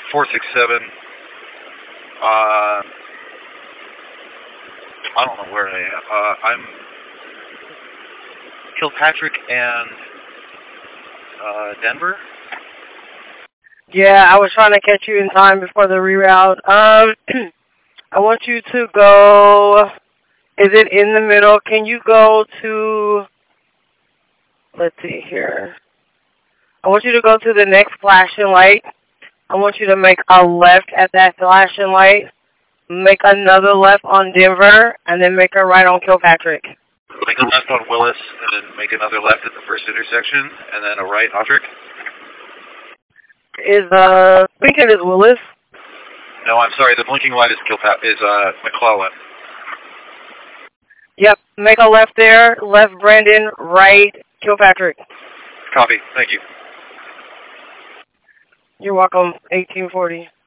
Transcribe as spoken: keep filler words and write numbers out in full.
four six seven. Uh, I don't know where I am. Uh, I'm Kilpatrick and uh, Denver. Yeah, I was trying to catch you in time before the reroute. Um, I want you to go. Is it in the middle? Can you go to? Let's see here. I want you to go to the next flashing light. I want you to make a left at that flashing light. Make another left on Denver, and then make a right on Kilpatrick. Make a left on Willis, and then make another left at the first intersection, and then a right, Audric. Is uh, I think it is Willis. No, I'm sorry. The blinking light is Kilpat is uh McClellan. Yep. Make a left there. Left Brandon. Right Kilpatrick. Copy. Thank you. You're welcome. eighteen forty.